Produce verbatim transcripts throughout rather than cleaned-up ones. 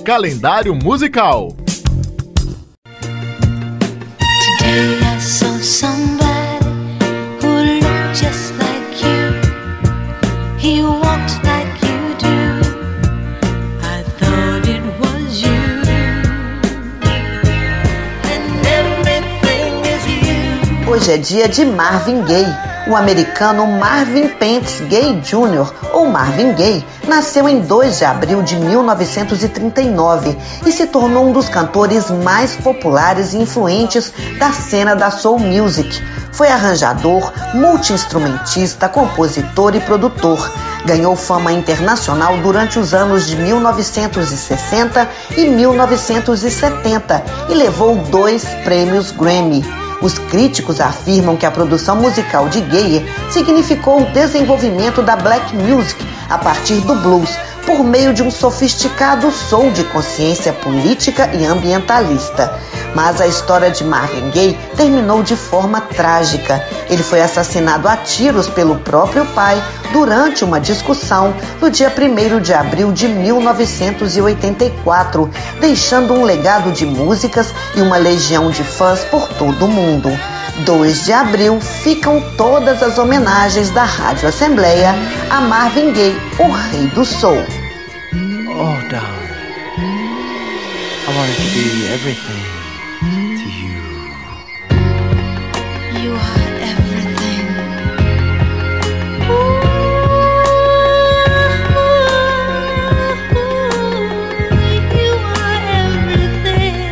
calendário musical. Today I saw somebody who looked just like you. He walked like you do. I thought it was you. And everything is you. Hoje é dia de Marvin Gaye. O americano Marvin Pentz Gaye Júnior, ou Marvin Gaye, nasceu em dois de abril de mil novecentos e trinta e nove e se tornou um dos cantores mais populares e influentes da cena da soul music. Foi arranjador, multi-instrumentista, compositor e produtor. Ganhou fama internacional durante os anos de mil novecentos e sessenta e mil novecentos e setenta e levou dois prêmios Grammy. Os críticos afirmam que a produção musical de Gaye significou o desenvolvimento da black music a partir do blues, por meio de um sofisticado soul de consciência política e ambientalista. Mas a história de Marvin Gaye terminou de forma trágica. Ele foi assassinado a tiros pelo próprio pai durante uma discussão no dia primeiro de abril de mil novecentos e oitenta e quatro, deixando um legado de músicas e uma legião de fãs por todo o mundo. dois de abril ficam todas as homenagens da Rádio Assembleia a Marvin Gaye, o rei do soul. Oh, darling, I wanted to be everything to you. You are everything. You are everything.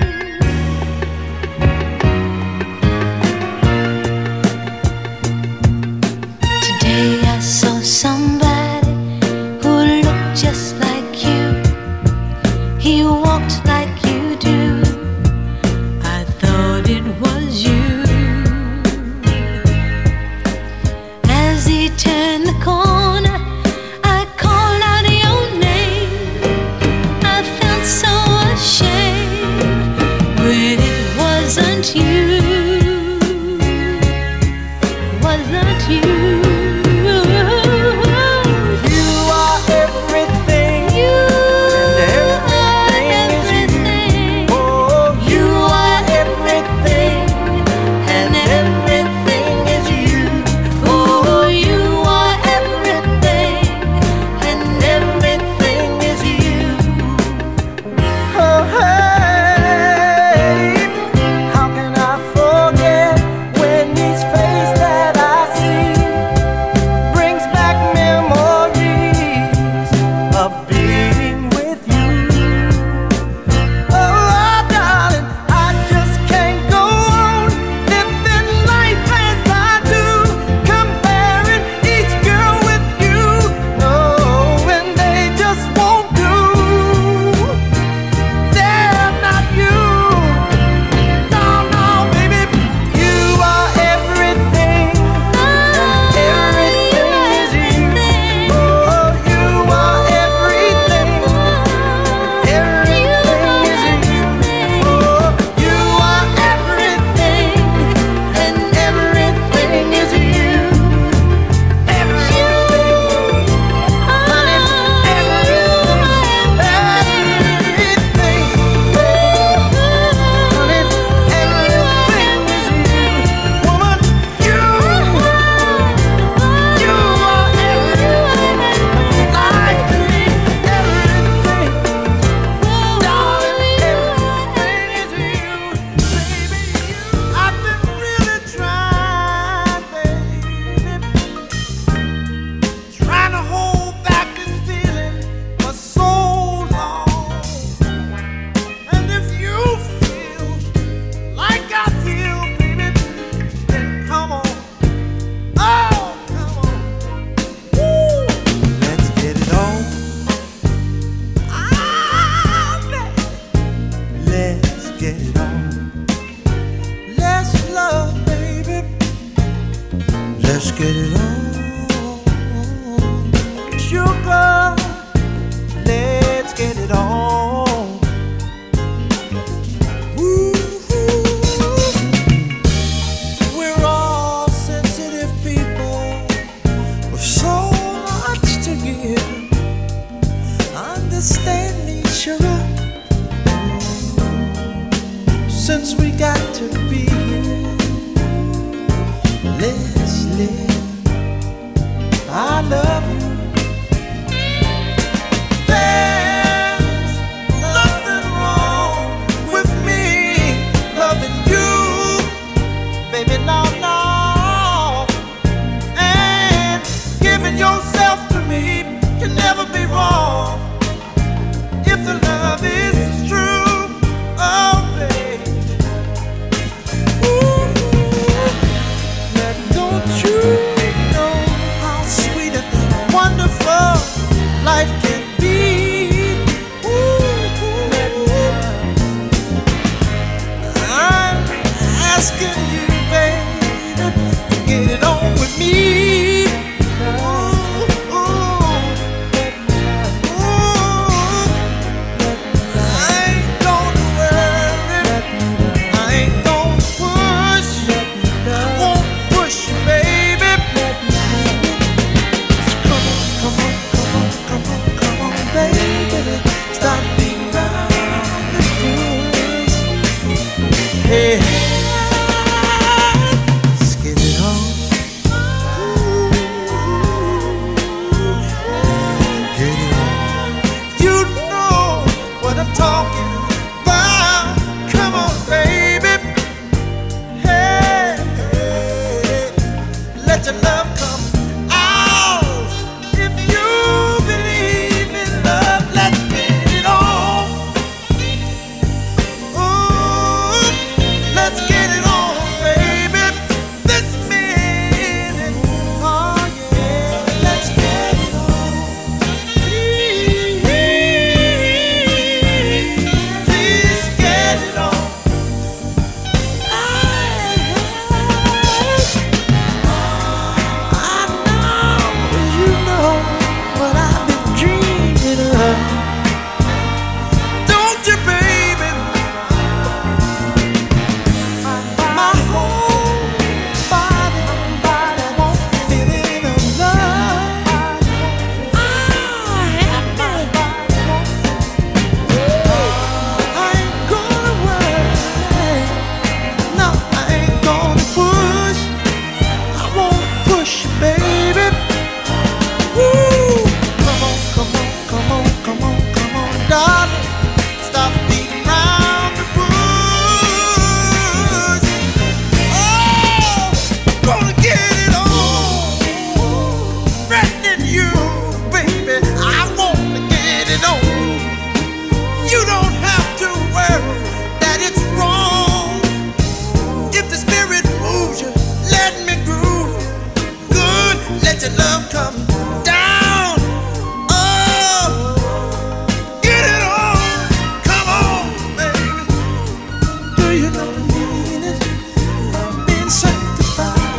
Today I saw somebody who looked just like you. He walked like you do. I thought it was you. we got to be. Let's live. I love you. There's nothing wrong with me loving you, baby. No, no. And giving yourself to me can never be wrong if the love is true. Oh, baby. Ooh, now don't you know how sweet and wonderful life can be? Ooh, I'm asking you, baby, to get it on with me. Ooh, ooh, ooh. I ain't gonna worry, I ain't gonna push, I won't push you, baby. Come on, come on, come on, come on, come on, baby. Stop being around the bush. Hey, let's get it on. Get it on. You know what I'm talking about. Come on, baby. Hey, hey, let your love come out. If you believe in love, let's get it on. Ooh, let's get it on, baby. This minute, oh yeah, let's get it on. Please, please get it on. I, I know you know what I've been dreaming of. Don't you, baby? My whole body won't feeling of love. I have my I ain't gonna worry. No, I ain't gonna push. I won't push, baby. Woo! Come on, come on, come on, come on, come on, darling. Stop beating around the bush. Oh, gonna get it on. Threatening you, baby. I wanna get it on. You don't have to worry that it's wrong. If the spirit moves you, let me groove. Good, let your love come down. Oh, get it on. Come on, baby. Do you know the meaning of being sanctified?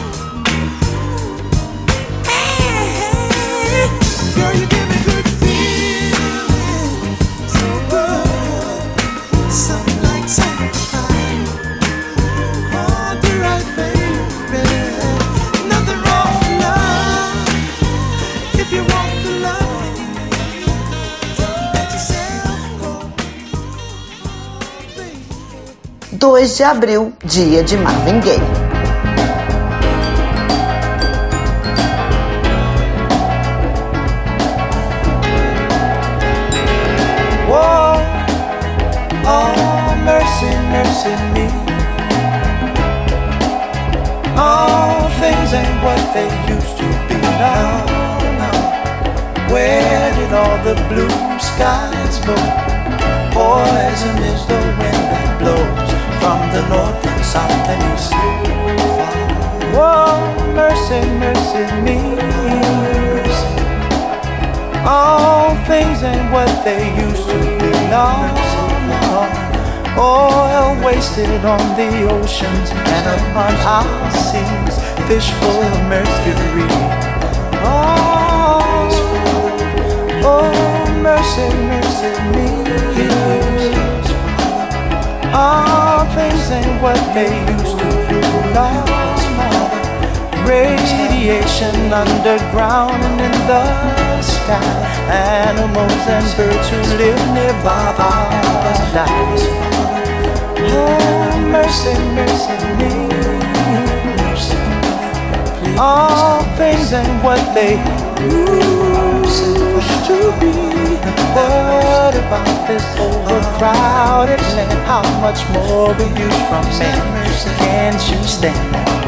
Hey, girl, you give me good feeling. So good, something like sanctified. Oh, do right, baby. Nothing wrong with love. If you want the love, let yourself go. Oh, baby. dois de abril, dia de Marvin Gaye. Whoa, oh, mercy, mercy me. All things ain't what they used to be now. now. Where did all the blue skies go? Poison is the wind that blows from the north and south and east. Whoa, mercy, mercy me. All things ain't what they used to be. No, no. Oil wasted on the oceans and upon our seas, fish full of mercury. Oh, oh, mercy, mercy me. All things ain't what they used to be. No, no. Radiation underground and in the sky. Animals and birds who live nearby are dying. Oh, mercy, mercy me. All things and what they used to be. What about this overcrowded land? How much more will you from me? Can't you stand?